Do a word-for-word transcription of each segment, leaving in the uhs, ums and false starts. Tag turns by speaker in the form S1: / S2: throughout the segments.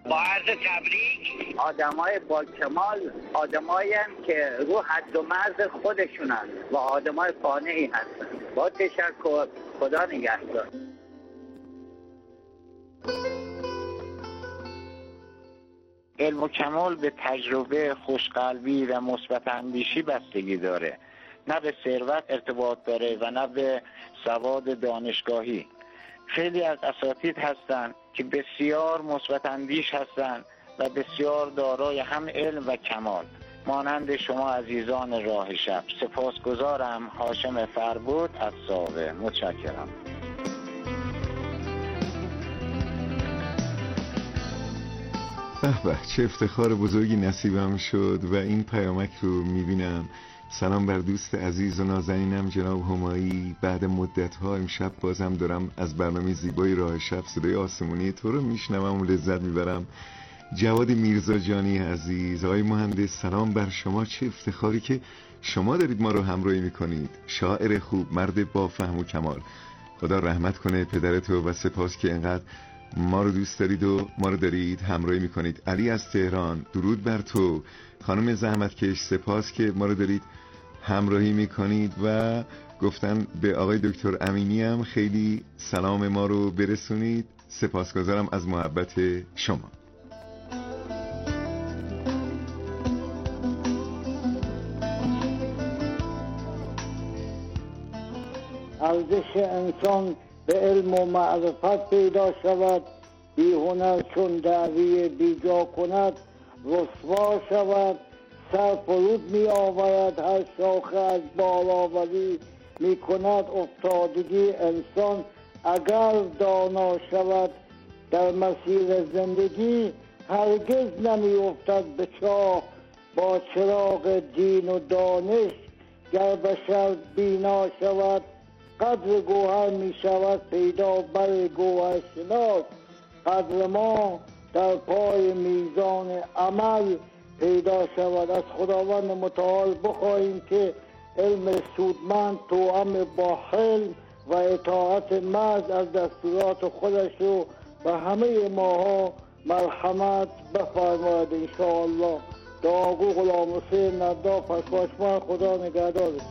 S1: با عرض تبریک آدمای با کمال آدمایی هستند که رو حد و مرز خودشونن و آدمای قانعی هستن. با تشکر، خدا نگهدار. علم و کمال به تجربه، خوشقلبی و مثبت اندیشی بستگی داره، نه به ثروت ارتباط داره و نه به سواد دانشگاهی. خیلی از اساتید هستند که بسیار مثبت اندیش هستند و بسیار دارای هم علم و کمال، مانند شما عزیزان راه شب. سپاسگزارم. هاشم فربود از ساوه. متشکرم.
S2: به به، چه افتخار بزرگی نصیبم شد و این پیامک رو میبینم. سلام بر دوست عزیز و نازنینم جناب همایی. بعد مدت‌ها امشب بازم دارم از برنامه زیبای راه شب صدای آسمونی تو رو میشنوم و لذت میبرم. جواد میرزا جانی عزیز، آقای مهندس، سلام بر شما. چه افتخاری که شما دارید ما رو همراهی میکنید. شاعر خوب، مرد با فهم و کمال. خدا رحمت کنه پدرتو و سپاس که انقدر ما رو دوست دارید و ما رو دارید همراهی میکنید. علی از تهران، درود بر تو. خانم زحمتکش، سپاس که ما رو دارید همراهی میکنید و گفتن به آقای دکتر امینی هم خیلی سلام ما رو برسونید. سپاسگزارم از محبت شما.
S3: ارزش انسان به علم و معرفت پیدا شود، بی هنر چون دعوی بیجا کند رسوا شود. سر فرود می آورد هر شاخه از بالاوری می کند افتادگی انسان اگر دانا شود. در مسیر زندگی هرگز نمی افتد به چاه، با چراغ دین و دانش گر بشر بینا شود. قدر گوهر می شود پیدا بر گوهر شناس، قدر ما در پای میزان عمل پیدا شود. از خداوند متعال بخواهیم که علم سودمند توأم با حلم و اطاعت مرد از دستورات خودش رو به همه ماها مرحمت بفرماید انشاءالله. دعاگو غلام حسین نداف پشماشمان. خدا نگهدارش.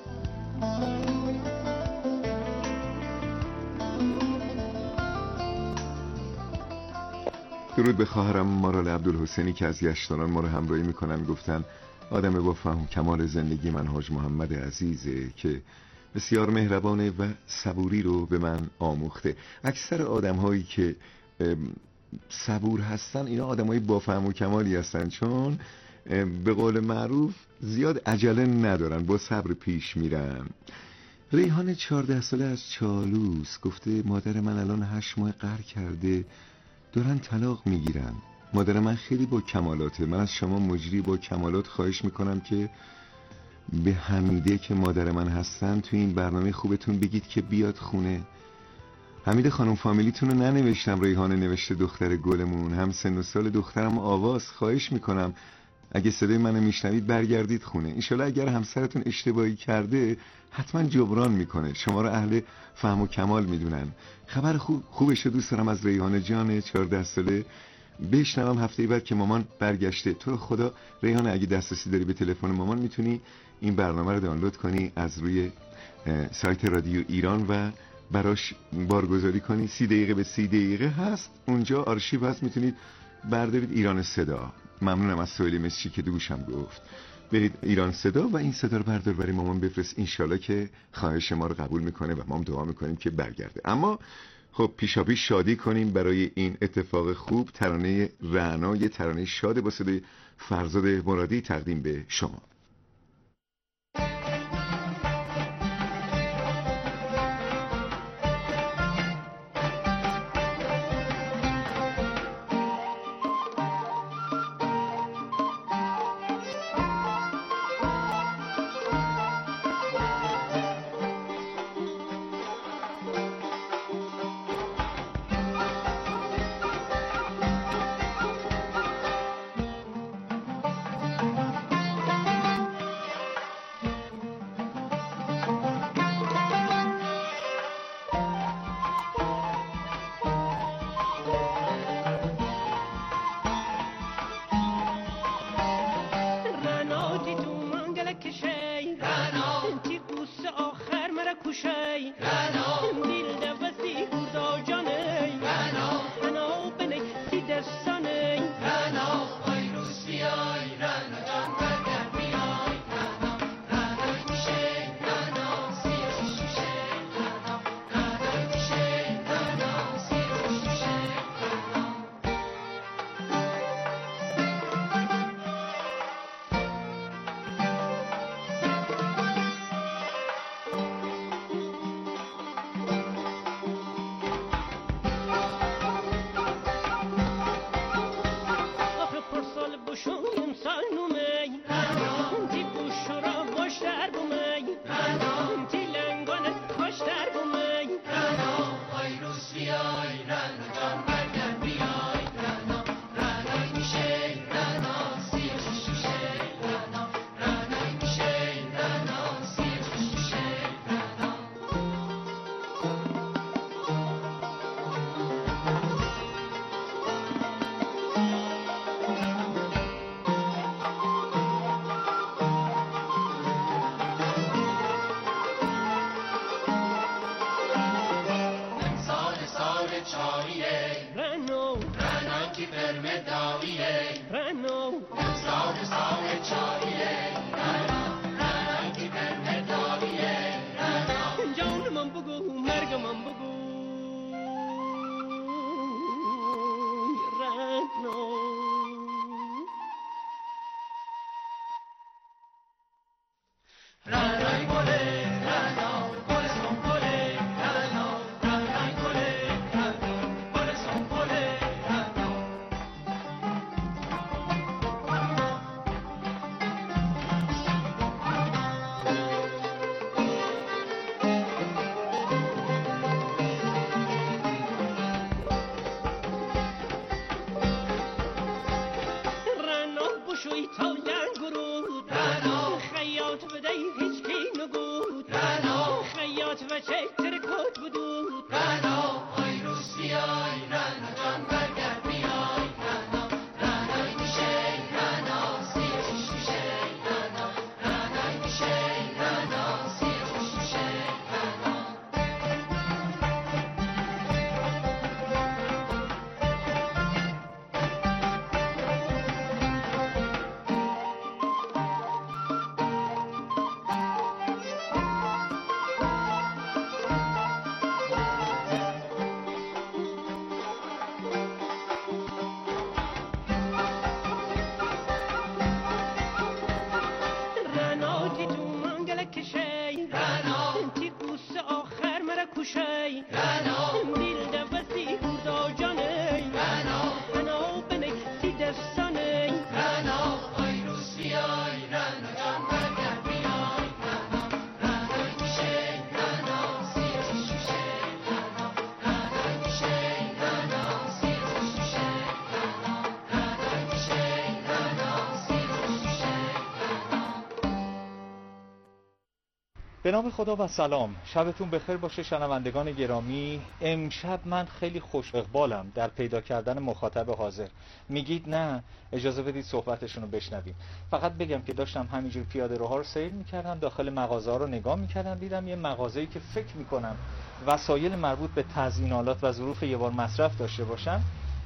S2: درود به خواهرم مارال عبدالحسینی که از یشتاران ما رو همراهی میکنن. گفتن آدم با فهم کمال زندگی من حاج محمد عزیزه که بسیار مهربانه و صبوری رو به من آموخته. اکثر آدم هایی که صبور هستن اینا آدم های با فهم و کمالی هستن، چون به قول معروف زیاد عجله ندارن، با صبر پیش میرن. ریحان چهارده ساله از چالوس گفته مادر من الان هشت ماه قهر کرده، دارن طلاق میگیرن. مادر من خیلی با کمالاته. من از شما مجری با کمالات خواهش میکنم که به حمیده که مادر من هستن توی این برنامه خوبتون بگید که بیاد خونه. حمیده خانم فامیلیتون رو ننوشتم، ریحانه نوشته دختر گلمون. هم سن و سال دخترم آواز. خواهش میکنم اگه صدای منو میشنوید برگردید خونه. انشالله اگر همسرتون اشتباهی کرده حتما جبران میکنه. شما رو اهل فهم و کمال میدونن. خبر خوب خوبش رو دوست دارم از ریحانه جان چهارده ساله بشنوم هفته بعد که مامان برگشته. تو رو خدا ریحانه اگه دسترسی داری به تلفن مامان میتونی این برنامه رو دانلود کنی از روی سایت رادیو ایران و براش بارگذاری کنی. سی دقیقه به سی دقیقه هست اونجا، آرشیو هست، میتونید بردارید. ایران صدا. ممنونم از سویل مسچی که دوشم گفت برید ایران صدا و این صدا رو بردار برای مامان بفرست. انشالله که خواهش ما رو قبول میکنه و ما هم دعا میکنیم که برگرده. اما خب پیشا پیش شادی کنیم برای این اتفاق خوب. ترانه رعنا، یه ترانه شاد با صدای فرزاد مرادی تقدیم به شما.
S4: به نام خدا و سلام، شبتون بخیر باشه شنوندگان گرامی. امشب من خیلی خوش اقبالم در پیدا کردن مخاطب حاضر. میگید نه، اجازه بدید صحبتشون رو بشنویم. فقط بگم که داشتم همینجور پیاده روها رو سیر میکردم، داخل مغازه ها رو نگاه میکردم، دیدم یه مغازه‌ای که فکر میکنم وسایل مربوط به تزیینات و ظروف یه بار مصرف داشته باشن،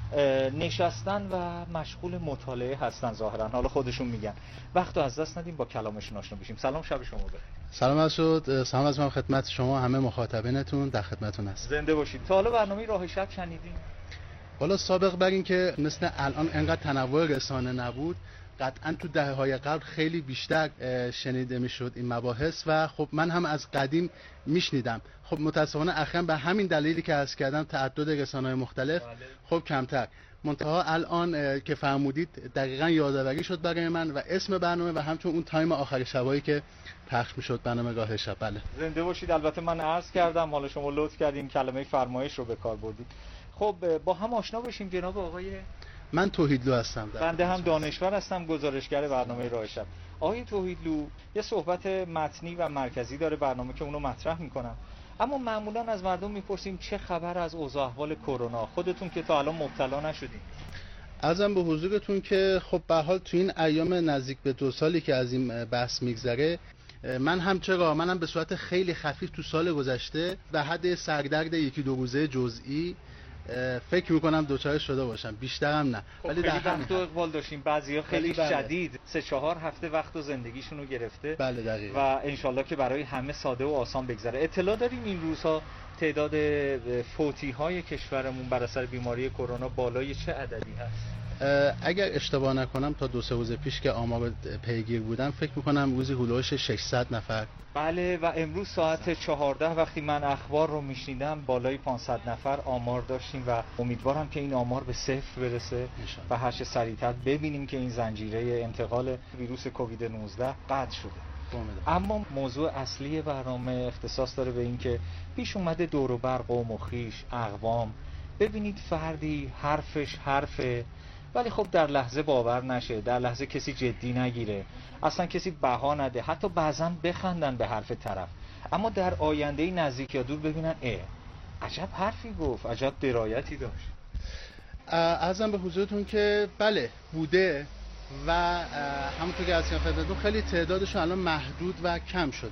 S4: نشستن و مشغول مطالعه هستن ظاهرا. حالا خودشون میگن. وقت رو از دست ندیم، با کلامشون آشنا بشیم. سلام، شب شما بخیر.
S5: سلام مسعود، سلام از من خدمت شما همه مخاطبینتون، در خدمتتون هستم.
S4: زنده باشید. تا حالا برنامه راه شب شنیدین؟
S5: والا سابق بر این که مثل الان انقدر تنوع رسانه نبود، قطعا تو دهه‌های قبل خیلی بیشتر شنیده میشد این مباحث و خب من هم از قدیم میشنیدم. خب متاسفانه اخیراً به همین دلیلی که عرض کردم تعدد رسانه‌های مختلف خب کمتر. منتها الان که فرمودید دقیقاً یادآوری شد برای من و اسم برنامه و همچنین اون تایم آخر شبایی که پخش میشد برنامه راه شب. بله
S4: زنده باشید. البته من عرض کردم، حالا شما لطف کردین کلمه فرمایش رو به کار بردید. خب با هم آشنا بشیم. جناب آقای
S5: من توحیدلو هستم.
S4: بنده هم دانشور هستم، گزارشگر برنامه راه شب. آقای توحیدلو یه صحبت متنی و مرکزی داره برنامه که اونو مطرح میکنم، اما معمولا از مردم میپرسیم چه خبر از اوضاع احوال کرونا؟ خودتون که تا الان مبتلا نشدین.
S5: عرضم به حضورتون که خب به حال تو این ایام نزدیک به دو سالی که از این بحث میگذره، من هم چرا منم به صورت خیلی خفیف تو سال گذشته به حد سردرد یکی دو روزه جزئی فکر میکنم دوچار شده باشم، بیشترم نه.
S4: خب ولی در وقت و اقبال داشتیم، بعضیا خیلی
S5: بله.
S4: شدید سه چهار هفته وقت و زندگیشون رو گرفته.
S5: بله دقیقاً.
S4: و انشالله که برای همه ساده و آسان بگذره. اطلاع داریم این روزها تعداد فوتی های کشورمون بر اثر بیماری کرونا بالای چه عددی هست؟
S5: اگر اشتباه نکنم تا دو سه روز پیش که آمار پیگیر بودم فکر میکنم روزی هولوش ششصد نفر.
S4: بله و امروز ساعت چهارده وقتی من اخبار رو میشنیدم بالای پانصد نفر آمار داشتیم و امیدوارم که این آمار به صفر برسه و هر چه سریعتر ببینیم که این زنجیره انتقال ویروس کووید نوزده قطع شده. اما موضوع اصلی برنامه اختصاص داره به این که پیش اومده دور و بر قوم و خویش اقوام، ببینید فردی حرفش حرفه ولی خب در لحظه باور نشه، در لحظه کسی جدی نگیره، اصلا کسی بها نده، حتی بعضا بخندن به حرف طرف، اما در آینده نزدیک یا دور ببینن اه عجب حرفی گفت، عجب درایتی داشت.
S5: عرضم به حضورتون که بله بوده و همونطور که از خدمتتون خیلی تعدادشون الان محدود و کم شدن.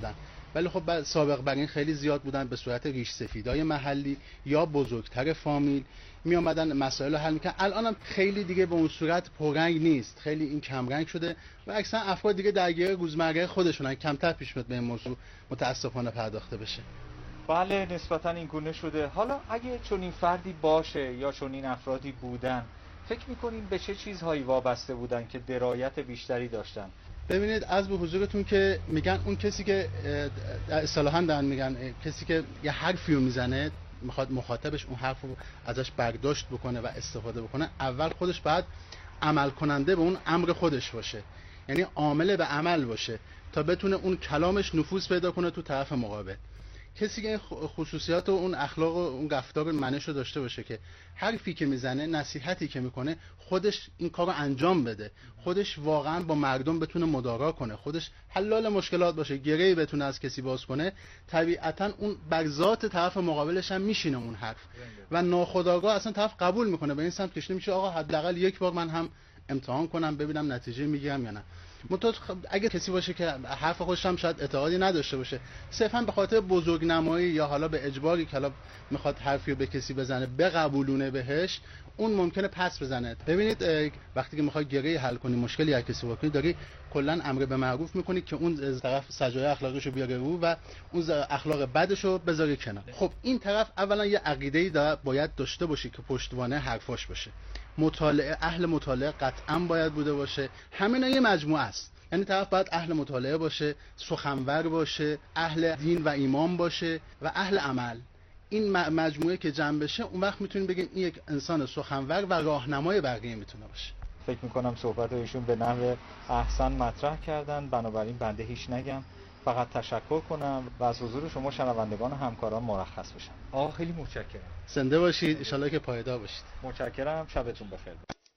S5: ولی خب بعد سابق بر این خیلی زیاد بودن، به صورت ریش سفیدای محلی یا بزرگتر فامیل می اومدن مسائل رو حل میکنن. الان هم خیلی دیگه به اون صورت پررنگ نیست، خیلی این کم رنگ شده و اکثرا افراد دیگه درگیر روزمره خودشونن، کمتر پیش میاد به این موضوع متاسفانه پرداخته بشه.
S4: بله نسبتا این گونه شده. حالا اگه چون این فردی باشه یا چون این افرادی بودن، فکر میکنین به چه چیزهایی وابسته بودن که درایت بیشتری داشتن؟
S5: ببینید از به حضورتون که میگن اون کسی که اصطلاحاً دارن میگن کسی که یه حرفی رو میزنه میخواد مخاطبش اون حرف رو ازش برداشت بکنه و استفاده بکنه، اول خودش باید عمل کننده به اون امر خودش باشه، یعنی عامل به عمل باشه تا بتونه اون کلامش نفوذ پیدا کنه تو طرف مقابل. کسی که خصوصیات و اون اخلاق و اون رفتار و منش رو داشته باشه که حرفی که میزنه، نصیحتی که میکنه، خودش این کار رو انجام بده، خودش واقعا با مردم بتونه مدارا کنه، خودش حلال مشکلات باشه، گرهی بتونه از کسی باز کنه، طبیعتا اون بر ذات طرف مقابلش هم میشینه اون حرف و ناخودآگاه اصلا طرف قبول میکنه، به این سمت کشیده میشه آقا حداقل یک بار من هم امتحان کنم ببینم نتیجه میگیرم یا نه. متأ اگه کسی باشه که حرف خودش هم شاید اعتقادی نداشته باشه، صرفا به خاطر بزرگنمایی یا حالا به اجباری که حالا میخواد حرفی رو به کسی بزنه بقبولونه بهش، اون ممکنه پس بزنه. ببینید وقتی که میخوای گره حل کنی، مشکلی هر کسی واکنی داری، کلا امر به معروف میکنی که اون طرف سجای اخلاقیشو بیاره رو و اون اخلاق بدشو بذاره کنار. خب این طرف اولا یه عقیده‌ای داره باید داشته باشه که پشتوانه حرفاش باشه، مطالعه، اهل مطالعه قطعا باید بوده باشه. همینا یه مجموعه است، یعنی طرف باید اهل مطالعه باشه، سخنور باشه، اهل دین و ایمان باشه و اهل عمل. این مجموعه که جمع بشه اون وقت میتونیم بگیم این یک انسان سخنور و راهنمای بقیه میتونه باشه.
S4: فکر میکنم صحبت ایشون به نحو احسن مطرح کردن، بنابراین بنده هیچ نگم، فقط تشکر کنم و از حضور شما شنوندگان و همکاران مرخص بشم. آقا خیلی متشکرم.
S5: زنده باشید، ان شاءالله که پایدار باشید.
S4: متشکرم، شبتون بخیر.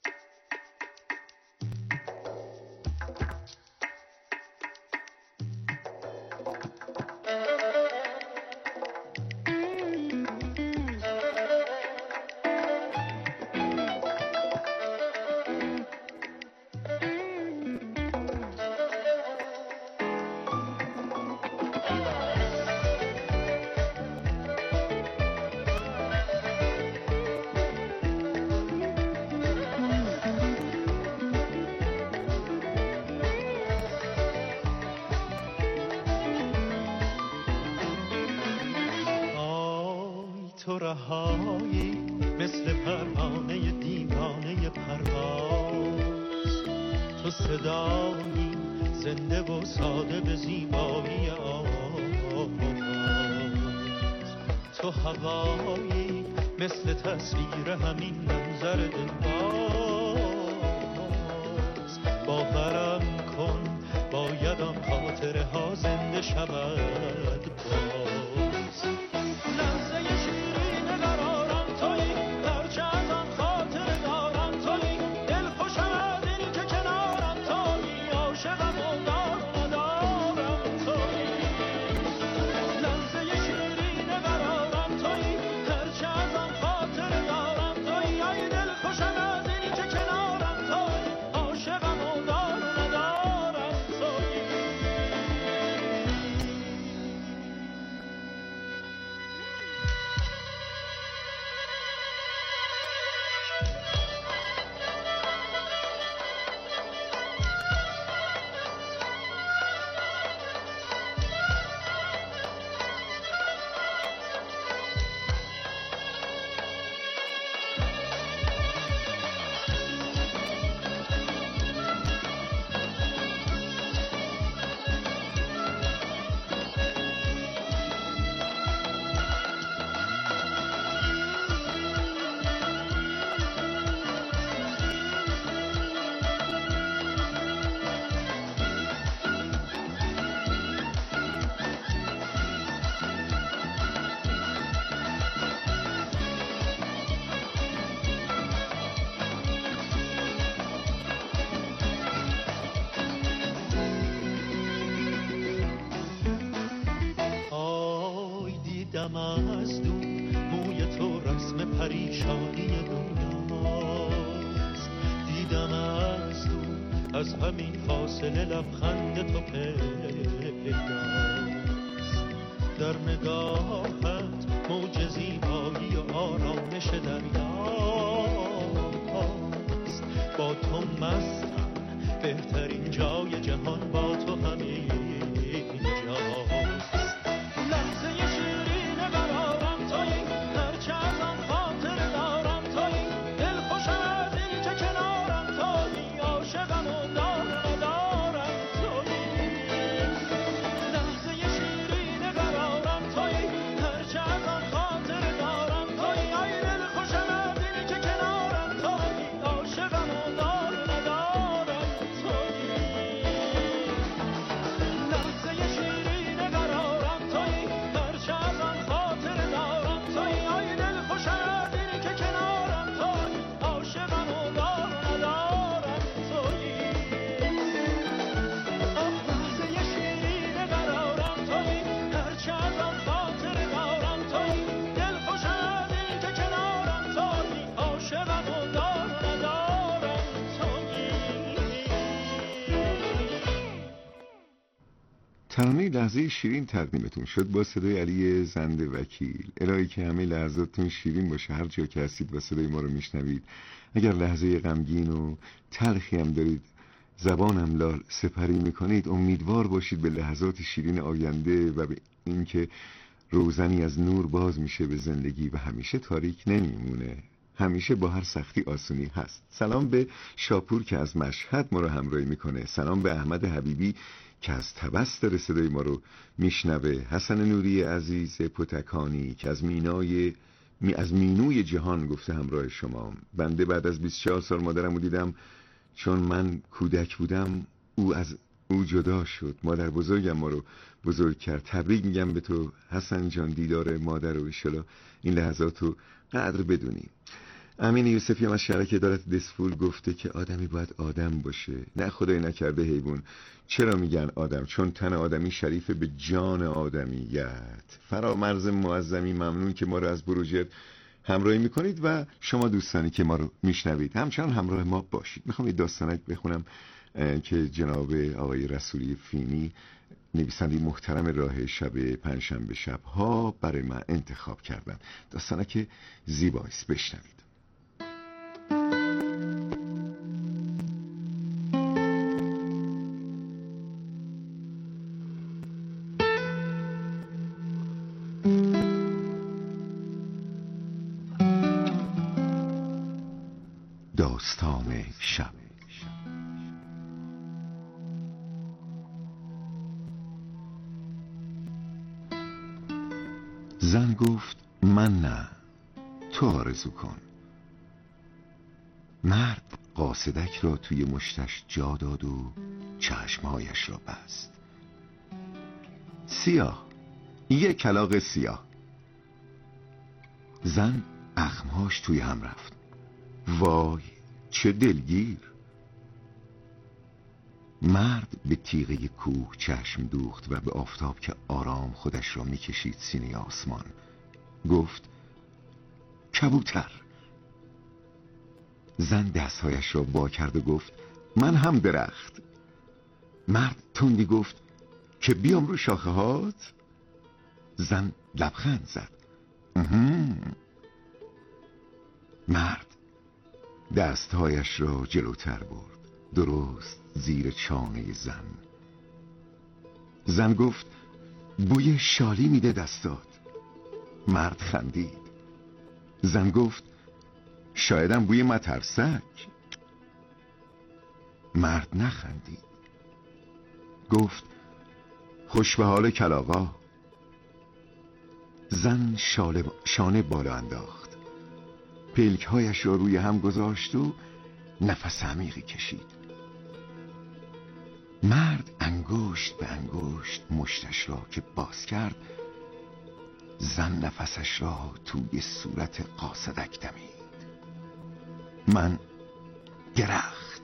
S6: تو رهایی مثل پروانه دیوانه پرواز، تو صدایی زنده و ساده به زیبایی آواز، تو هوایی مثل تصویر همین منظر دلباز. باورم کن باید آن خاطره ها زنده شود باز. لحظه شیرین قرارم تویی، هرچه از آن خاطره دارم تویی، دل خوشم از این که کنارم تویی، عاشقم و دار و ندارم تویی. لحظه شیرین قرارم تویی، هرچه از آن خاطره دارم تویی، ای دل خوشم از این که کنارم تویی، عاشقم و دار و ندارم تویی. دیدم از دور موی تو رسم پریشانی دنیاست، دیدم از دور از همین فاصله لبخند تو پیداست. در نگاهت موج زیبایی و آرامش دریاست. با تو مستم، بهترین جای جهان با تو همین جاست. لحظه شیرین قرارم تویی، هرچه از آن خاطر دارم تویی، دل خوشم از این که کنارم تویی، عاشقم و دار ندارم تویی. لحظه شیرین قرارم تویی، هرچه از آن خاطر دارم تویی، ای دل خوشم از این که کنارم تویی، عاشقم و دار ندارم تویی. لحظه شیرین قرارم تویی، هرچه از آن خاطر دارم تویی، ای دل خوشم از این که کنارم تویی، عاشقم و دار ندارم تویی. لحظه شیرین قرارم تویی، هرچه از آن خاطر دارم تویی، دل خوشم از این که کنارم تویی، عاشقم و دار ندارم تویی.
S2: ترانه لحظه شیرین تقدیمتون شد با صدای علی زند وکیل. الهی که همه لحظاتتون شیرین باشه هر جا که هستید و صدای ما رو میشنوید. اگر لحظه غمگین و تلخی هم دارید، زبانم لال سپری میکنید، امیدوار باشید به لحظات شیرین آینده و به اینکه روزنی از نور باز میشه به زندگی و همیشه تاریک نمیمونه، همیشه با هر سختی آسونی هست. سلام به شاپور که از مشهد ما رو همراهی میکنه. سلام به احمد حبیبی که از طبس داره صدای ما رو میشنوه. حسن نوری عزیز پتکانی که از مینای می از مینوی جهان گفته همراه شما. بنده بعد از بیست و چهار سال مادرم رو دیدم، چون من کودک بودم او از او جدا شد. مادر بزرگم ما رو بزرگ کرد. تبریک میگم به تو حسن جان، دیدار مادر و انشالله این لحظات رو قدر بدونی. امین یوسفی هم از شرک ادارت دسفول گفته که آدمی باید آدم باشه، نه خدای نکرده حیوان. چرا میگن آدم؟ چون تن آدمی شریف به جان آدمیت. فرامرز معظمی ممنون که ما رو از بروجرد همراهی میکنید و شما دوستانی که ما رو میشنوید همچنان همراه ما باشید. میخوام یه داستانک بخونم که جناب آقای رسولی فینی، نویسنده محترم راه شب پنجشنبه شب ها، برای من انتخاب کردن. داستانک زیباییست، بشنوید. داستان شب. زن گفت من نه، تو آرزو کن. مرد قاصدک را توی مشتش جا داد و چشمهایش را بست. سیاه، یک کلاغ سیاه. زن اخمهاش توی هم رفت. وای چه دلگیر. مرد به تیغه کوه چشم دوخت و به آفتاب که آرام خودش را میکشید سینه آسمان گفت کبوتر. زن دستهایش را وا کرد و گفت من هم درخت. مرد تندی گفت که بیام رو شاخه هات. زن لبخند زد. مرد دستهایش را جلوتر برد، درست زیر چانه زن. زن گفت بوی شالی میده دستات. مرد خندید. زن گفت شایدم بوی مترسک. مرد نخندید. گفت خوش به حال کلاغا. زن شاله شانه بالا انداخت، پلکهایش را روی هم گذاشت و نفس عمیقی کشید. مرد انگشت به انگشت مشتش را که باز کرد، زن نفسش را توی صورت قاصدک دمید. من درخت.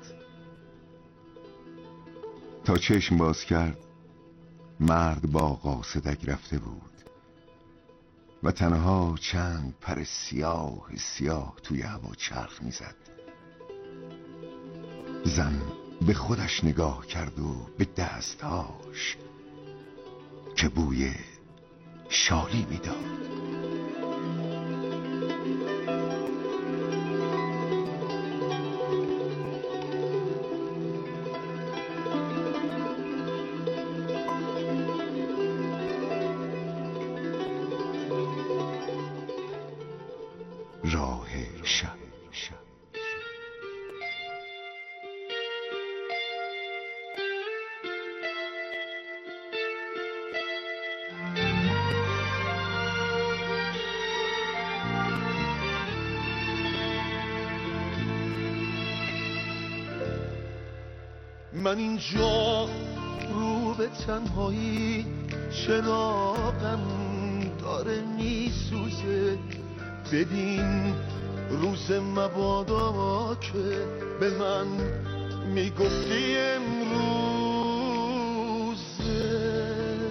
S2: تا چشم باز کرد مرد با قاصدک رفته بود و تنها چند پر سیاه سیاه توی هوا چرخ میزد. زن به خودش نگاه کرد و به دستهاش که بوی شالی میداد. راه شب.
S6: من اینجا رو به تنهایی چراغم داره میسوزه، بدین روز مبادا که به من میگفتی امروزه.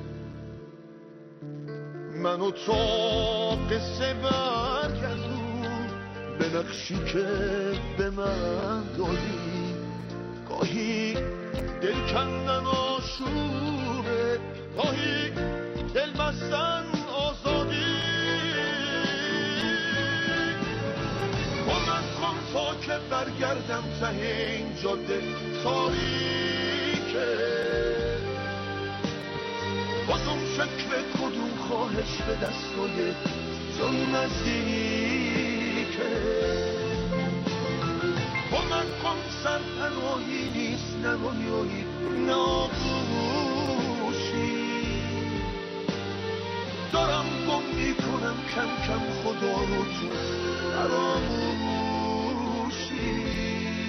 S6: منو تا قصه برگردون به نقشی که به من دادی، گاهی دل کندن آشوبه، گاهی دل بستن آزادی. کمک کن تا که برگردم ته این جاده تاریکه، کدوم شکل کدوم خواهش به دستای تو نزدیکه. کمک کن سرپناهی نیست نه رویایی نه آغوشی، دارم گم میکنم کم کم خدا رو تو فراموشی.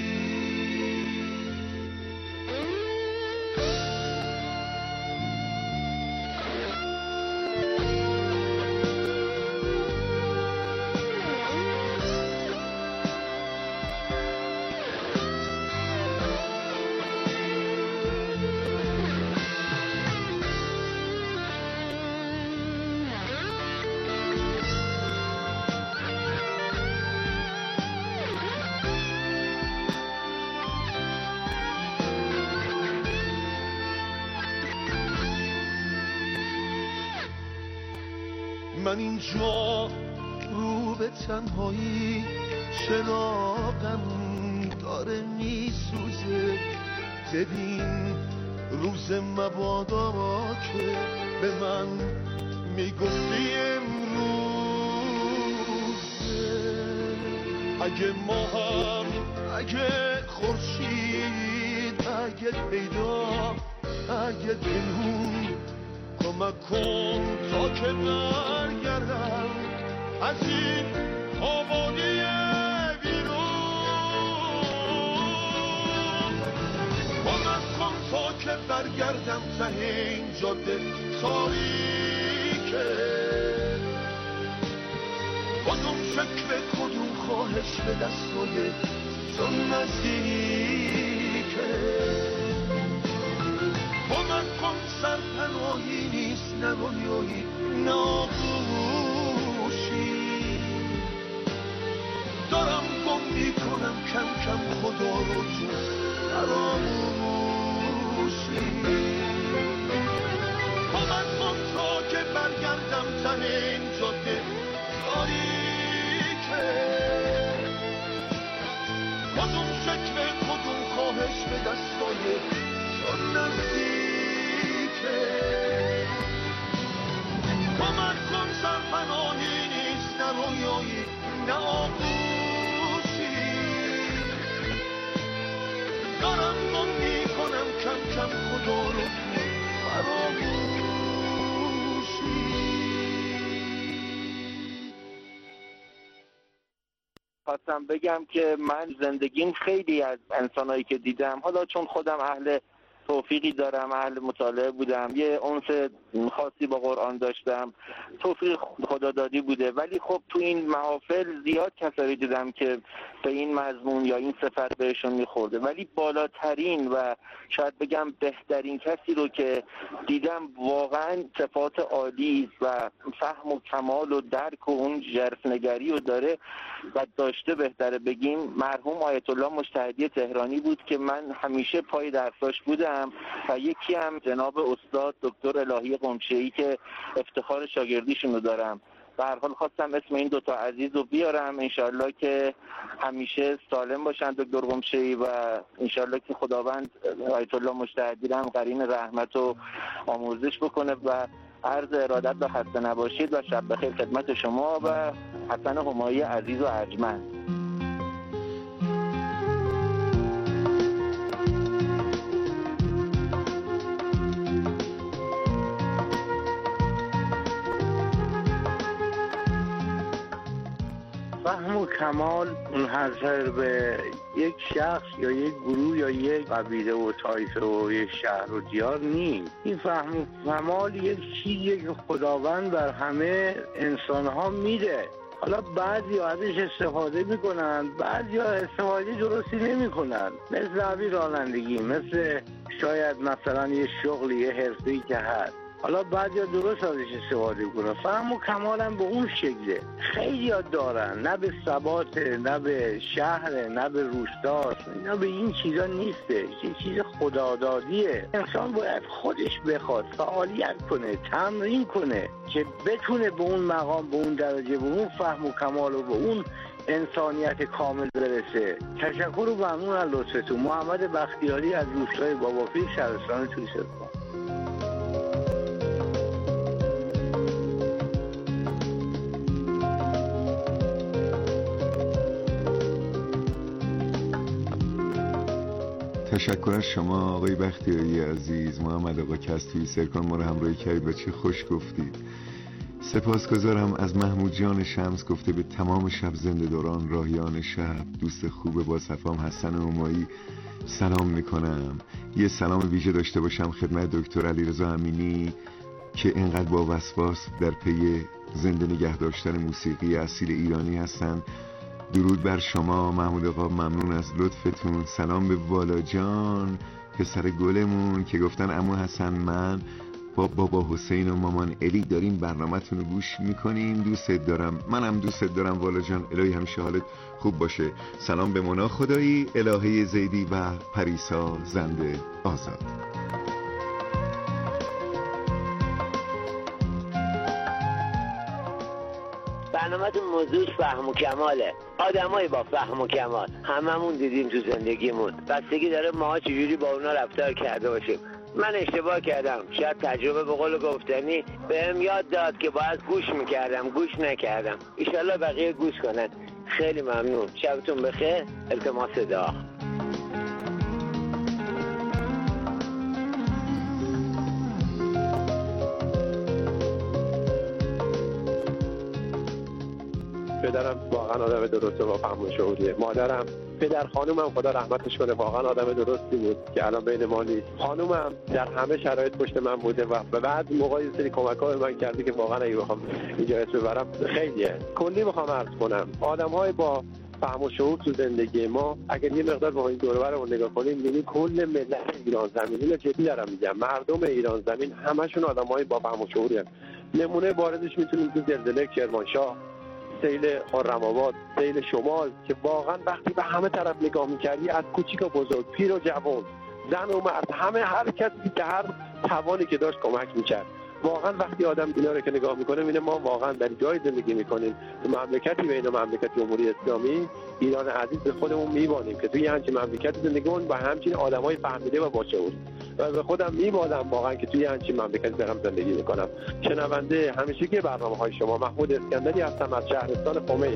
S6: من اینجا رو به تنهایی چراغم داره میسوزه، ببین روز مبادا که به من میگفتی امروزه. اگه ما هم اگه خورشید اگه پیدا اگه پنهون، کمک کن تا که برگردم از این آبادی ویرون. کمک کن تا که برگردم ته این جاده تاریکه، کدوم شکل کدوم خواهش به دستای تو نزدیکه. کمک کن سرپناهی نیست نه رویایی نه آغوشی، دارم گم میکنم کم کم خدا رو تو فراموشی. کمک کن تا که برگردم ته این جاده تاریکه، کدوم شکل کدوم خواهش به دستای تو نزدیکه. کمک کن سرپناهی نیست نه رویایی نه آغوشی، دارم گم میکنم کم کم خدا رو فراموشی.
S7: خواستم بگم که من زندگیم خیلی از انسانایی که دیدم، حالا چون خودم اهل توفیقی دارم، اهل مطالعه بودم، یه انس خاصی با قرآن داشتم، توفیق خدادادی بوده، ولی خب تو این محافل زیاد کسایی دیدم که به این مضمون یا این صفت بهشون میخورده، ولی بالاترین و شاید بگم بهترین کسی رو که دیدم واقعا صفات عالی و فهم و کمال و درک و اون ژرفنگری رو داره و داشته، بهتره بگیم مرحوم آیت الله مجتهدی تهرانی بود که من همیشه پای درساش بودم و یکی هم جناب استاد دکتر الهی قمچه‌ای که افتخار شاگردیشون رو دارم. به هر حال خواستم اسم این دوتا عزیز رو بیارم، انشالله که همیشه سالم باشن دکتر قمچه‌ای و انشالله که خداوند آیت الله مجتهدی هم قرین رحمت و آمرزش بکنه و عرض ارادت و خسته نباشید و شب بخیر خدمت شما و حسن همایی عزیز و ارجمند.
S3: فهم و کمال منحصر به یک شخص یا یک گروه یا یک قبیله و طایفه و یک شهر و دیار نیست. این فهم و کمال یک چیزی که خداوند بر همه انسان ها میده. حالا بعضی ازش استفاده میکنن، بعضی ها استفاده درستی نمیکنن، مثل عبی رانندگی، مثل شاید مثلا یه شغلی یه حرفه‌ای که هست. حالا بعد یا درست ازش استفاده کنه. فهم و کمال هم به اون شکله. خیلی ها دارن، نه به ثبات، نه به شهر، نه به روستاست، نه به این چیزا نیسته. این چیز خدادادیه. انسان باید خودش بخواد، فعالیت کنه، تمرین کنه که بتونه به اون مقام، به اون درجه، به اون فهم و کمال و به اون انسانیت کامل برسه. تشکر و ممنون از لطفتون. محمد بختیاری از روستای باباپیر، شهرستان توسعه.
S2: تشکر از شما آقای بختیاری عزیز. محمد آقا کستویی سرکان ما رو همراهی کردید و چه خوش گفتید. سپاسگزارم از محمود جان شمس، گفته به تمام شب زنده داران راهیان شب، دوست خوب با صفام حسن همایی سلام میکنم. یه سلام ویژه داشته باشم خدمت دکتر علیرضا امینی که اینقدر با وسواس در پی زنده نگه داشتن موسیقی اصیل ایرانی هستن. درود بر شما محمود آقا، ممنون از لطفتون. سلام به والا جان پسر گلمون که گفتن عمو حسن من با بابا حسین و مامان الی داریم برنامه‌تون رو گوش میکنیم، دوستت دارم. منم دوستت دارم والا جان، الهی همیشه حالت خوب باشه. سلام به مونا خدایی، الهه زیدی و پریسا زنده آزاد.
S8: برنامه‌تون موضوعش فهم و کماله. آدمایی با فهم و کمال هممون دیدیم تو زندگیمون. بستگی داره ما چجوری با اونا رفتار کرده باشیم. من اشتباه کردم، شاید تجربه به قول گفتنی بهم یاد داد که باید گوش میکردم، گوش نکردم. ایشالله بقیه گوش کنن. خیلی ممنون، شبتون بخیر. التماس دعا.
S9: پدرم واقعا آدم درسته با فهم و شعوریه. مادرم پدر خانومم خدا رحمتش کنه واقعا آدم درستی بود که الان بین ما نیست. خانومم در همه شرایط پشت من بوده و به بعد موقعی سری کمک‌ها به من کرده که واقعا اگه بخوام اینجا اسم ببرم خیلیه. کلی میخوام عرض کنم آدم‌های با فهم و شعور تو زندگی ما اگر یه مقدار با این دور و برمون نگاه کنیم می‌بینیم کل ملت ایران زمین، اینو جدی دارم میگم، مردم ایران زمین همشون آدم‌های با فهم و شعوری هستن. نمونه باردش میتونیم تو زلزله کرمانشاه، سیل خرم‌آباد، سیل شمال که واقعا وقتی به همه طرف نگاه می‌کردی از کوچیک و بزرگ، پیر و جوان، زن و مرد، همه هر کسی که هر توانی که داشت کمک می‌کرد. واقعا وقتی آدم اینا رو که نگاه می‌کنه می‌بینه ما واقعا در جای زندگی می‌کنیم تو مملکتی به این مملکت جمهوری اسلامی ایران عزیز به خودمون می‌بالیم که توی همچین مملکتی زندگی کنیم با همچین آدمای فهمیده و با شعور. و به خودم می‌بالم واقعا که توی همچین مملکتی دارم زندگی می‌کنم. شنونده همیشگی برنامه‌های شما محمود اسکندری هستم از شهرستان خمین.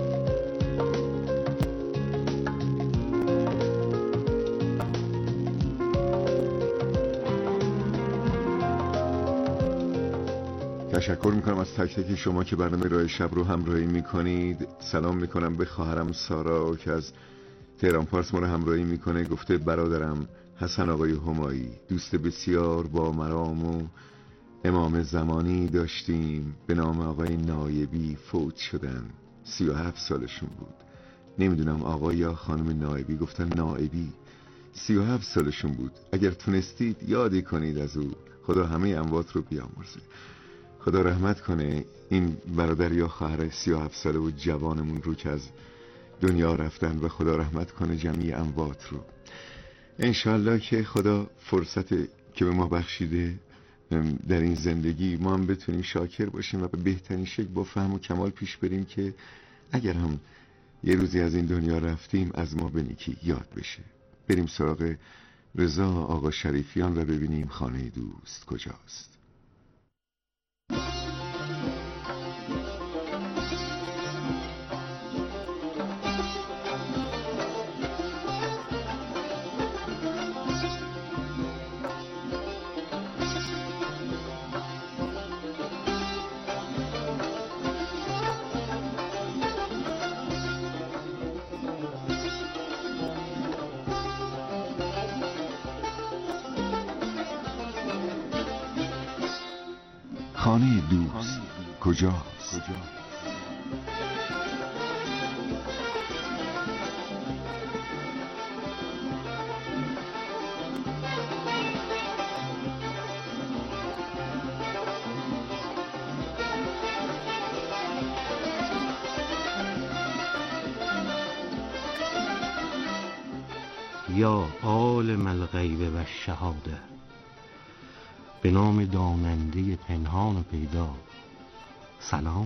S2: تشکر میکنم از تک تک شما که برنامه راه شب رو همراهی میکنید. سلام میکنم به خواهرم سارا که از تهران پارس ما رو همراهی میکنه. گفته برادرم حسن آقای همایی دوست بسیار با مرام و امام زمانی داشتیم به نام آقای نایبی، فوت شدن، سی و هفت سالشون بود. نمیدونم آقا یا خانم نایبی، گفتن نایبی، سی و هفت سالشون بود. اگر تونستید یادی کنید از او، خدا همه اموات رو بیامرزه. خدا رحمت کنه این برادر یا خواهر سی و هفت ساله و جوانمون رو که از دنیا رفتن و خدا رحمت کنه جمعی اموات رو. انشالله که خدا فرصت که به ما بخشیده در این زندگی ما هم بتونیم شاکر باشیم و به بهترین شکل با فهم و کمال پیش بریم که اگر هم یه روزی از این دنیا رفتیم از ما به نیکی یاد بشه. بریم سراغ رضا آقا شریفیان و ببینیم خانه دوست کجاست. خانه دوست کجاست؟
S10: یا عالم الغیب و الشهاده، به نام داننده پنهان و پیدا، سلام.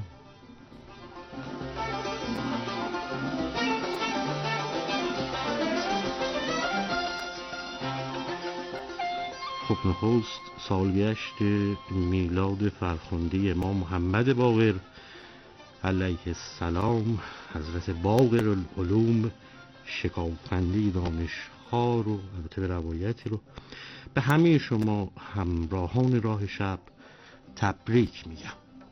S10: خب نخست سالگشت میلاد فرخنده امام محمد باقر علیه السلام، حضرت باقر العلوم، شکافنده دانشها رو، البته به روایتی رو به همه شما همراهان راه شب تبریک میگم.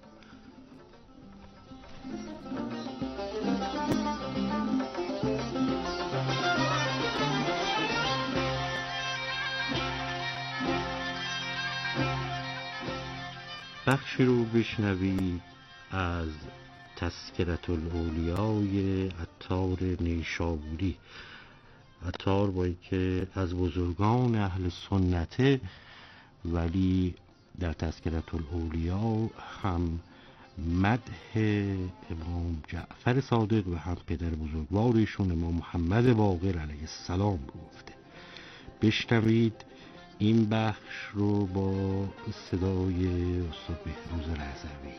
S10: بخشی رو بشنوید از تذکرة الاولیای عطار نیشابوری. عطار با اینکه از بزرگان اهل سنته، ولی در تذکرة الاولیا هم مدح امام جعفر صادق و هم پدر بزرگوارشون امام محمد باقر علیه السلام گفته. بشنوید این بخش رو با صدای استاد بهروز رضوی.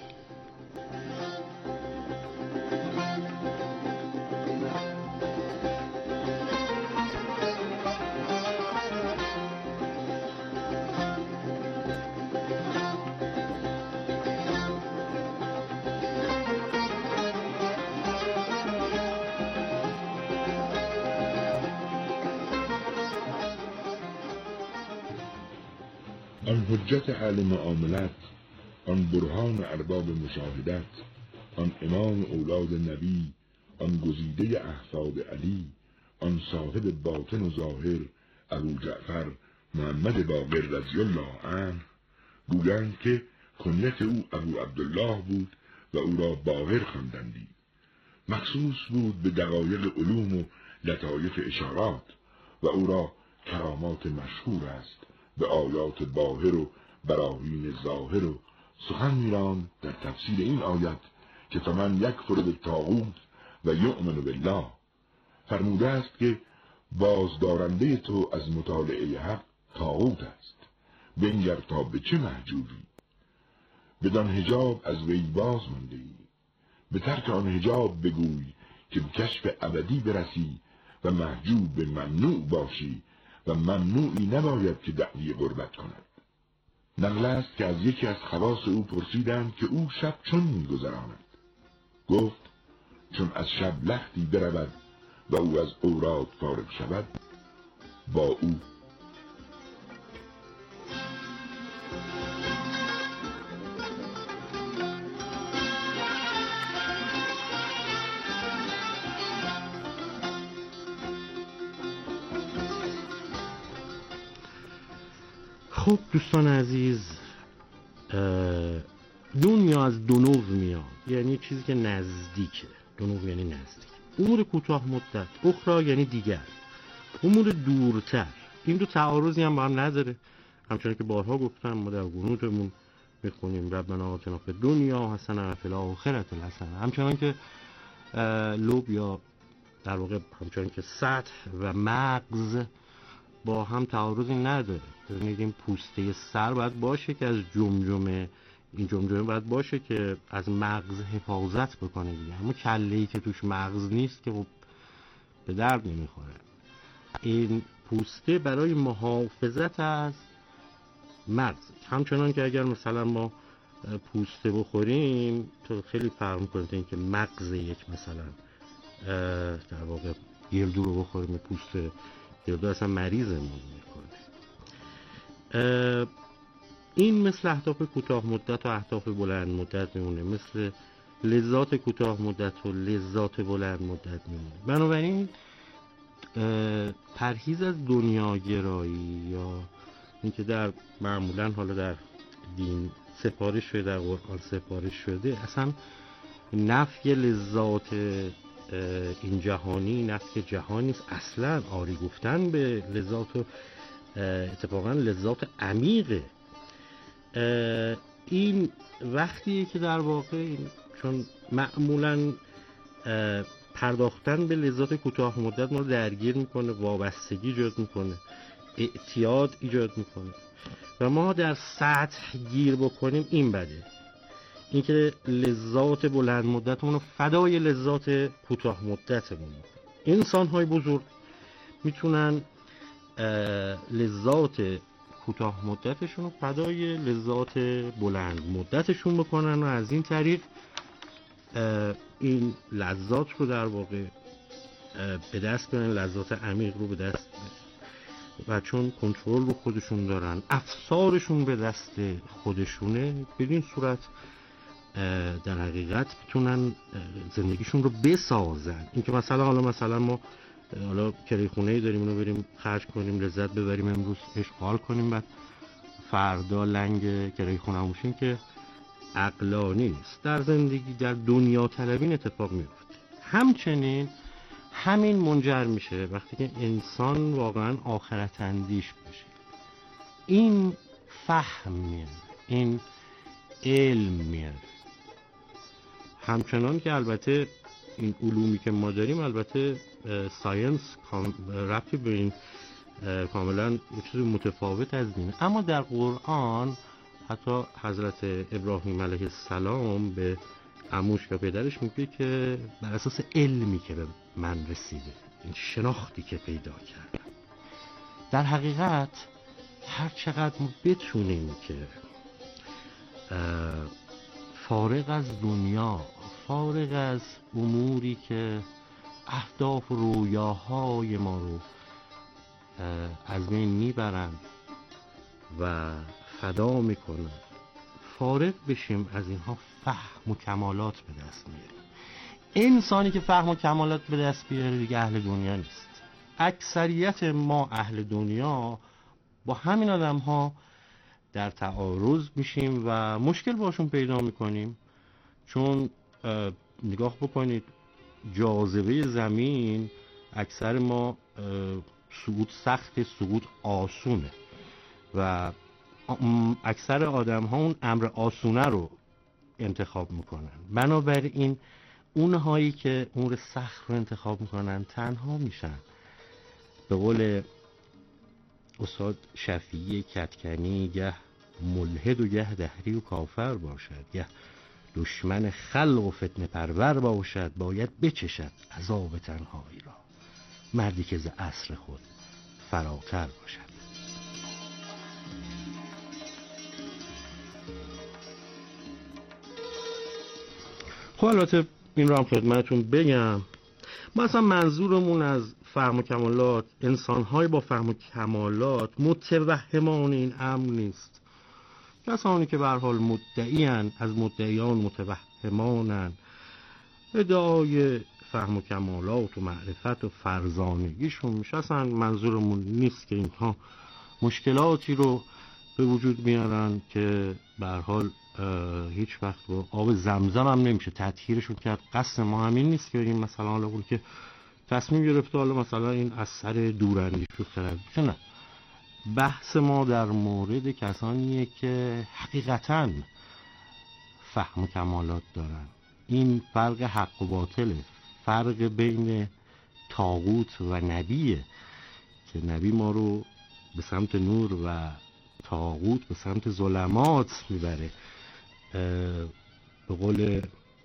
S11: آن حجت اهل معاملت، آن برهان ارباب مشاهدت، آن امام اولاد نبی، آن گزیده احفاد علی، آن صاحب باطن و ظاهر ابو جعفر محمد باقر رضی الله عنه، گویند که کنیت او ابو عبدالله بود و او را باقر خواندندی. مخصوص بود به دقایق علوم و لطایف اشارات و او را کرامات مشهور است، به آیات باهر و براهین ظاهر و سخن میراند در تفسیر این آیت که فمن یکفر بالطاغوت و یؤمن بالله، فرموده است که بازدارنده تو از مطالعه حق طاغوت است، بنگر تا به چه محجوبی، بدان حجاب از وی باز مانده ای، به ترک آن حجاب بگوی که به کشف ابدی برسی و محجوب به ممنوع باشی و ممنوعی نباید که دعوی قربت کند. نقل است که از یکی از خواص او پرسیدند که او شب چون می‌گذراند؟ گفت چون از شب لختی برود و او از اوراد فارغ شود با او.
S10: خب دوستان عزیز، دنیا از دنو میاد، یعنی چیزی که نزدیکه. دنو یعنی نزدیک. امور کوتاه مدت، اخرى یعنی دیگر، امور دورتر. این دو تعارضی هم با هم نداره. همچنان که بارها گفتم ما در قنوتمون میخونیم ربنا آتنا فی الدنیا حسنه و فی الاخره حسنه. همچنان که لب یا در واقع همچنان که سطح و مغز با هم تعارضی نداره. ببینید این پوسته سر باید باشه که از جمجمه، این جمجمه باید باشه که از مغز حفاظت بکنه دیگه. اما کله‌ای که توش مغز نیست که خب به درد نمیخوره. این پوسته برای محافظت از مغز، همچنان که اگر مثلا ما پوسته بخوریم تو خیلی فرق میکنه این که مغز یک مثلا در واقع گلدو رو بخوریم، پوست گلدو اصلا مریضمون میکنه. این مثل اهداف کوتاه مدت و اهداف بلند مدت میمونه، مثل لذات کوتاه مدت و لذات بلند مدت میمونه. بنابراین پرهیز از دنیاگرایی یا اینکه در معمولا حالا در دین سفارش شده، در قرآن سفارش شده، اصلا نفی لذات این جهانی، نفی جهانی است اصلا. آری گفتن به لذات و اتفاقا لذات عمیقه. این وقتیه که در واقع چون معمولا پرداختن به لذات کوتاه مدت ما رو درگیر میکنه، وابستگی ایجاد میکنه، اعتیاد ایجاد میکنه و ما در سطح گیر بکنیم این بده. اینکه لذات بلند مدتمون رو فدای لذات کوتاه مدتمون. انسان های بزرگ میتونن لذات کوتاه مدتشون رو فدای لذات بلند مدتشون بکنن و از این طریق این لذات رو در واقع به دست بیارن، لذات عمیق رو به دست بیارن. و چون کنترل رو خودشون دارن، افسارشون به دست خودشونه، بدین صورت در حقیقت میتونن زندگیشون رو بسازن. این که مثلا حالا مثلا ما حالا کرایه خونه‌ای داریم، اونو بریم خرج کنیم، لذت ببریم، امروز اشغال کنیم، بعد فردا لنگ کرایه خونه باشیم، که عقلانی نیست. در زندگی در دنیا طلبی اتفاق میفته. همچنین همین منجر میشه وقتی که انسان واقعا آخرت اندیش بشه، این فهم میاره، این علم میاره. همچنان که البته این علومی که ما داریم، البته ساینس ربطی به این کاملا یه چیز متفاوت از دینه، اما در قرآن حتی حضرت ابراهیم علیه السلام به عموش و پدرش میگه که بر اساس علمی که به من رسیده، این شناختی که پیدا کردم. در حقیقت هر چقدر ما بتونیم که فارغ از دنیا، فارغ از اموری که اهداف و رویاهای ما رو از بین میبرن و فدا میکنن، فارغ بشیم از اینها، فهم و کمالات به دست میاریم. انسانی که فهم و کمالات به دست بیاره دیگه اهل دنیا نیست. اکثریت ما اهل دنیا با همین آدم ها در تعارض میشیم و مشکل باشون پیدا میکنیم. چون نگاه بکنید، جاذبه زمین اکثر ما صعود سخت، صعود آسونه و اکثر آدم ها اون امر آسونه رو انتخاب میکنن. بنابراین اونهایی که امور سخت رو انتخاب میکنن تنها میشن. به قول استاد شفیعی کدکنی، گه ملحد و گه دهری و کافر باشد، گه دشمن خلق و فتنه پرور باشد، باید بچشد عذاب تنهایی را، مردی که ز عصر خود فراتر باشد. خب البته این رو هم خدمتتون بگم، ما اصلا منظورمون از فهم و کمالات، انسان‌های با فهم و کمالات متوهمان این امر نیست. کسانی که به هر حال مدعیان، از مدعیان متوهمانن، ادعای فهم و کمالات و معرفت و فرزانگیشون میشه. اصلا منظورمون نیست که اینها مشکلاتی رو به وجود میارن که به هر حال هیچ وقت با آب زمزم هم نمیشه تطهیرشون کرد. قصد ما همین نیست که بگیم مثلا حالا اون که تصمیم گرفته حالا مثلا این اثر دوراندیش رو خرد بشه. نه، بحث ما در مورد کسانیه که حقیقتاً فهم و کمالات دارن. این فرق حق و باطله، فرق بین طاغوت و نبیه که نبی ما رو به سمت نور و طاغوت به سمت ظلمات میبره. به قول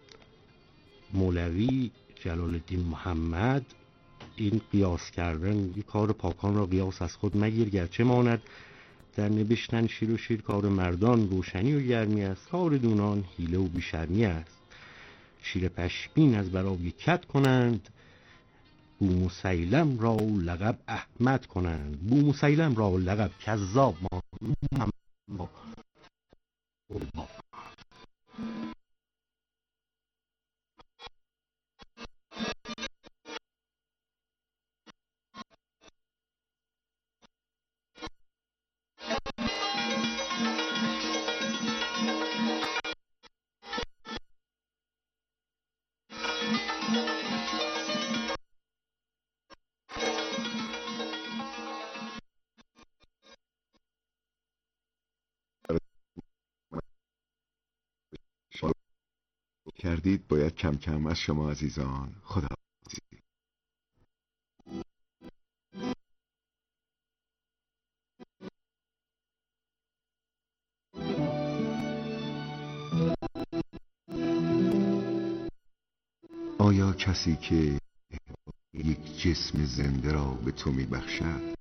S10: مولوی جلال الدین محمد، این قیاس کردن، این کار پاکان را قیاس از خود مگیر، گرچه ماند در نبشتن شیر و شیر. کار مردان روشنی و گرمی است، کار دونان حیله و بیشرمی است. شیر پشمین از برای کد کنند، بو مسیلم را لقب احمد کنند. بو مسیلم را لقب کذاب ما
S2: کردید. باید کم کم از شما عزیزان خدا آیا کسی که یک جسم زنده را به تو می بخشد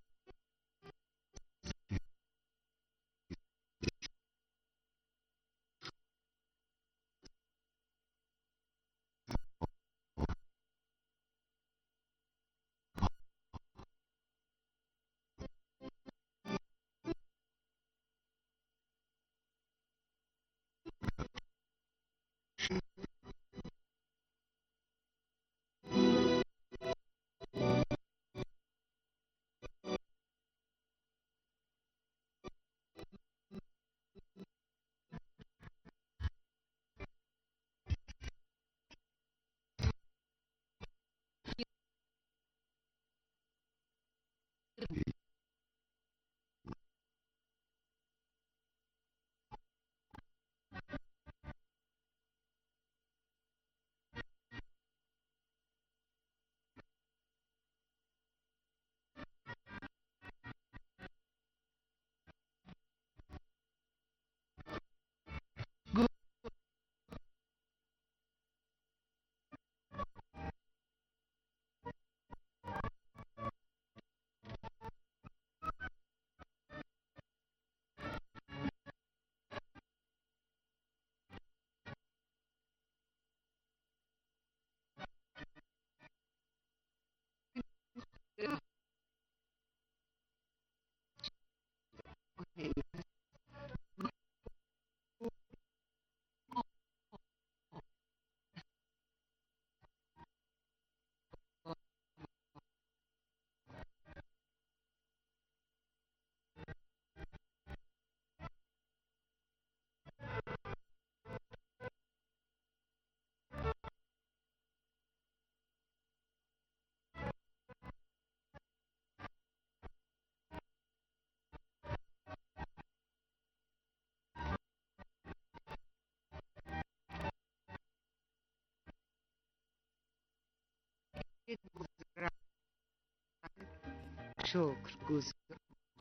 S12: شکر گزار.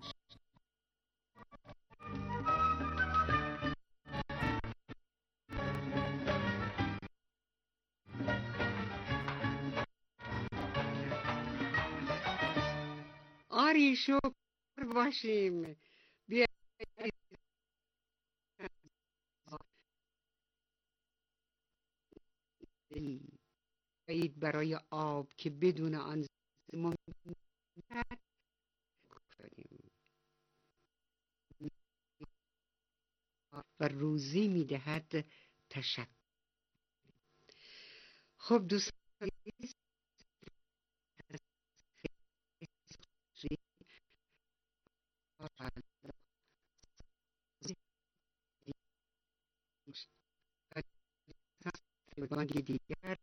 S12: آری شکر باشیم. بیا عید برای آب که بدون آن ممکن و روزی میدهد تشکر. خب دوستان، دیگر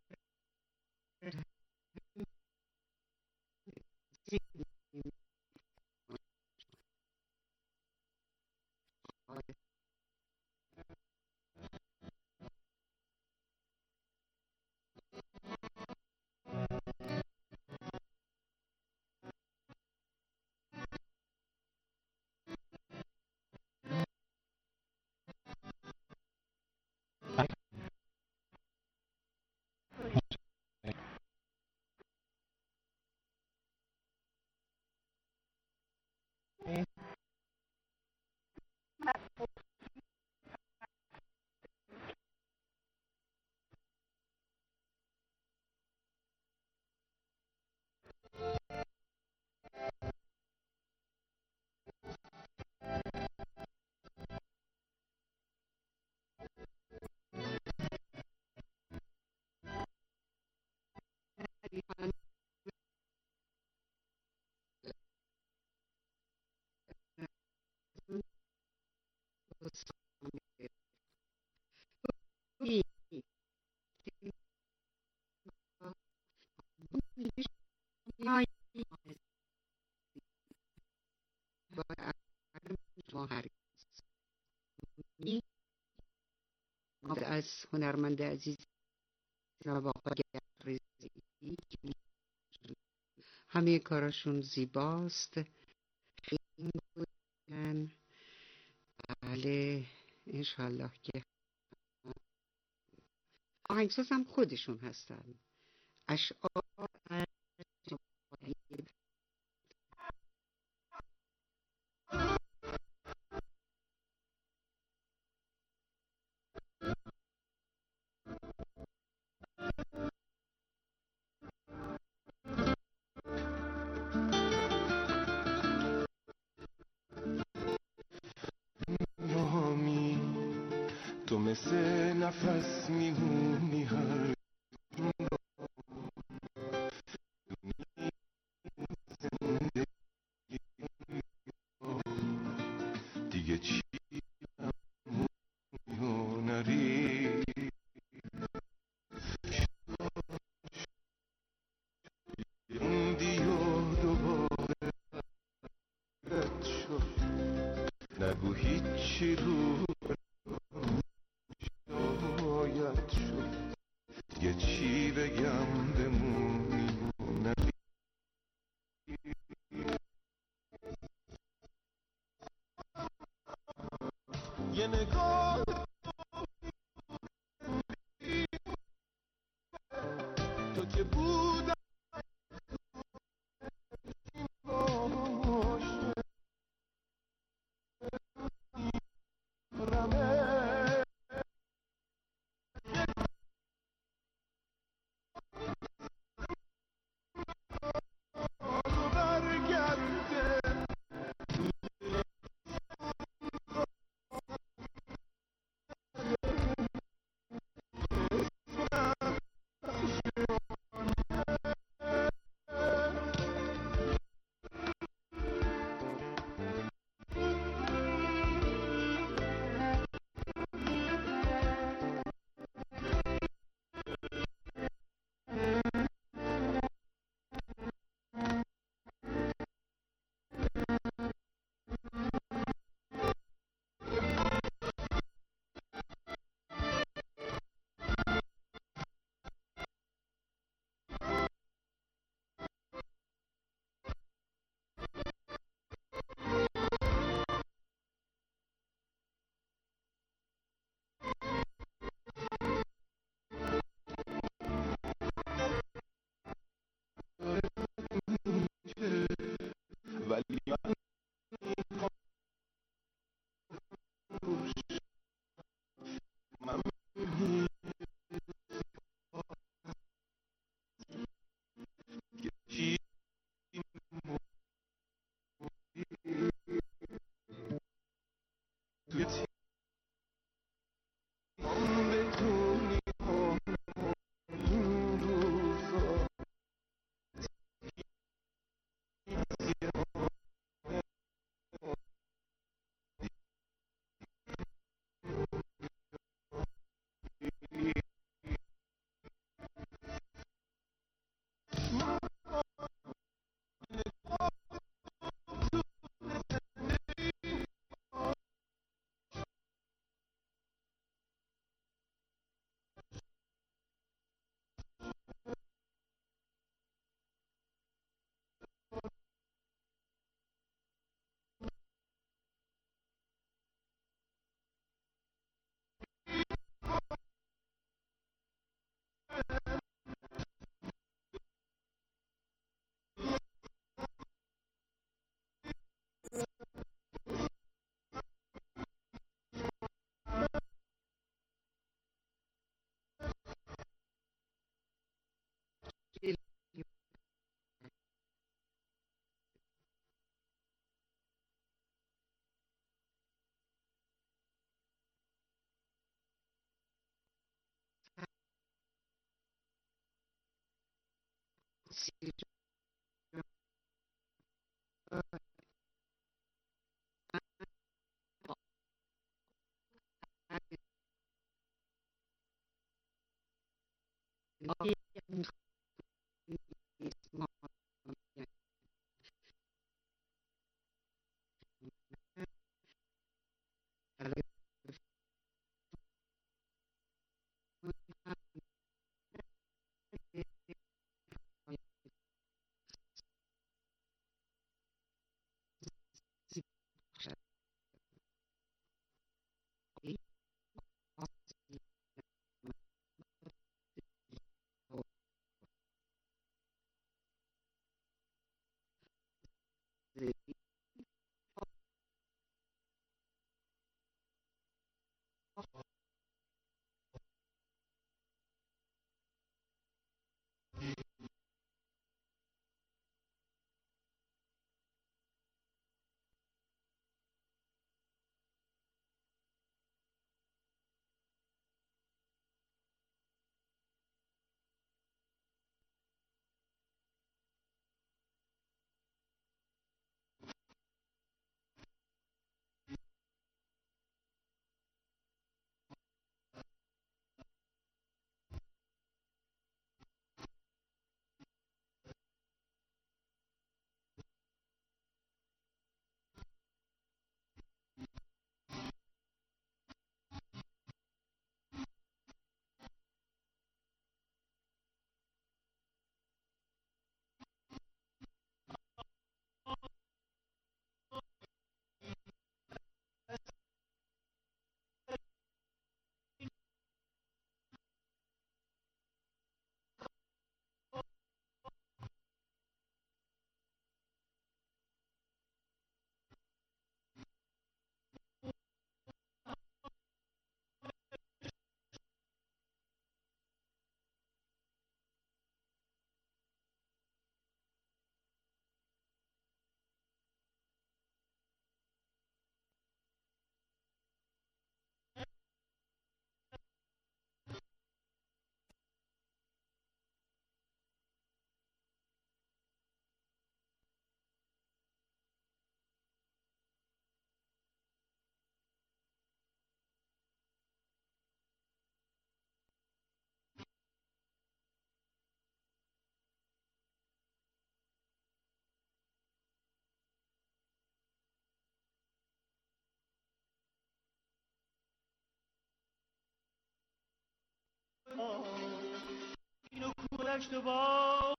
S12: از هنرمند عزیز جناب آقای رضایی همه کارشون زیباست، خیلی بودن. بله انشالله که آهنگساز هم خودشون هستن. اشعار از
S6: تو مثل نفس میمونی هر دیگه چی نری موندی و دوباره رد شد نگو هیچی رو یه چی بگم بمونی و نری یه نگاه تو که بودم باشه رمه اینو کودشت با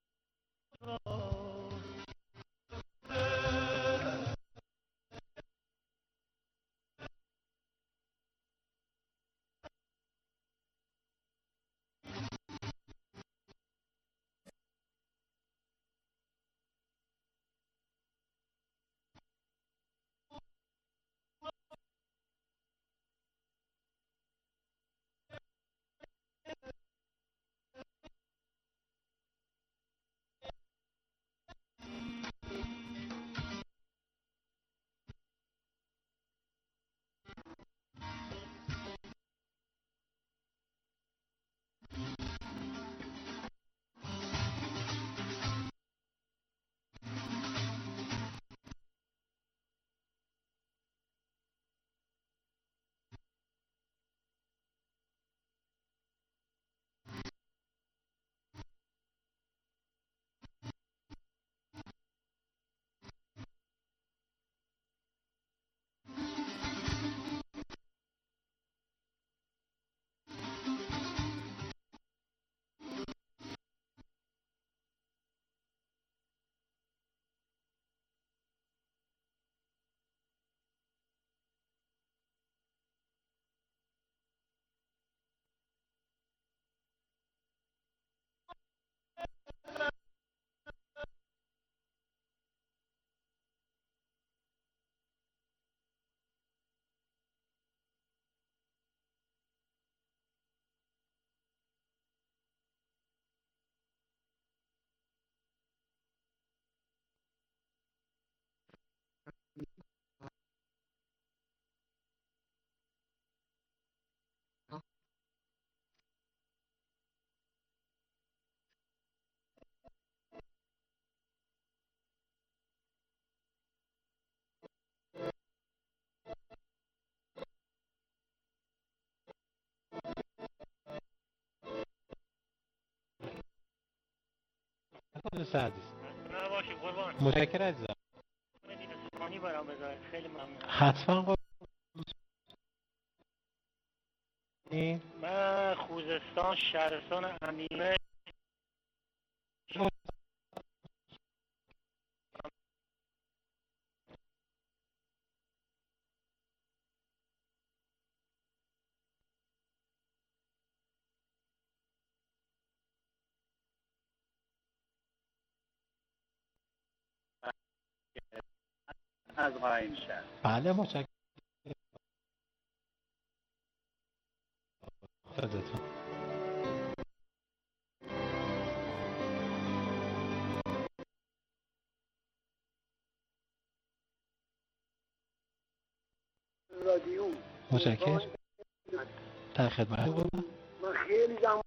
S10: درست عزیز.
S13: نباشی قربان.
S10: متشکرم عزیزم.
S13: سخانی برام بذارید خیلی ممنون.
S10: حتما قربان.
S13: من خوزستان شهرستان امیمه. از قایم شهر.
S10: بله متشکرم. خودتون.
S3: رادیو
S10: متشکرم. در خدمت قربان.
S3: من خیلی زمان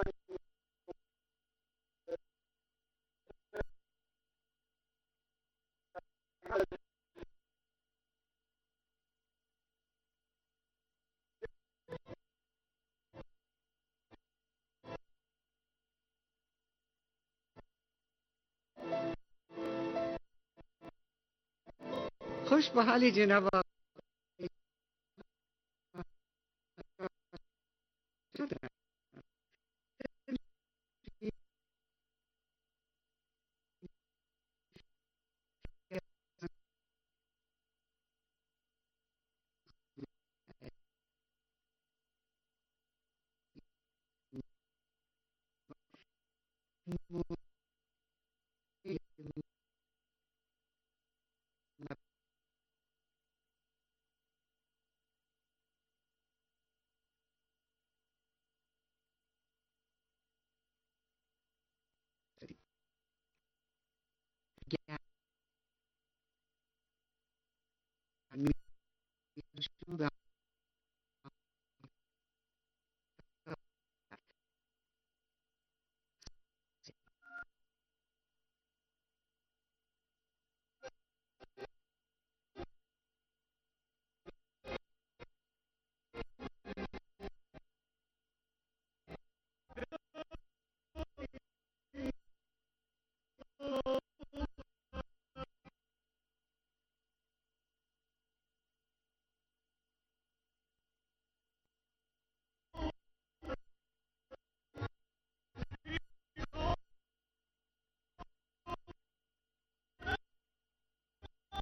S12: خوش به حال جناب آقا.